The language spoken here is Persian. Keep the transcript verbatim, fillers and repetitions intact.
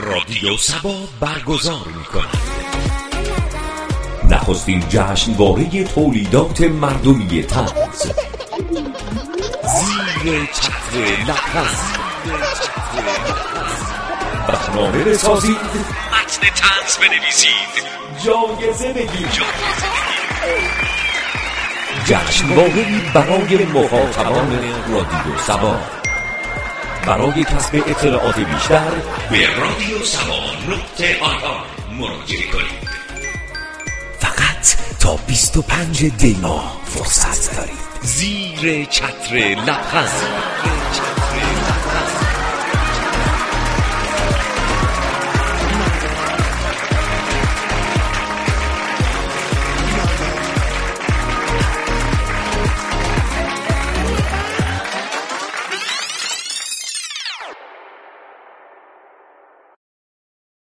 رادیو سبا برگزار می‌کند. نخستین جشنواره تولیدات مردمی طنز، زیر چتر لبخند. برنامه بسازید، متن طنز بنویسید، جایزه بگیرید. جشنواره‌ای برای مخاطبان رادیو سبا. برای کسب اطلاعات بیشتر به رادیو سبا نقطه آی آر مراجعه کنید. فقط تا بیست و پنج دی ماه فرصت دارید. زیر چتر لبخند.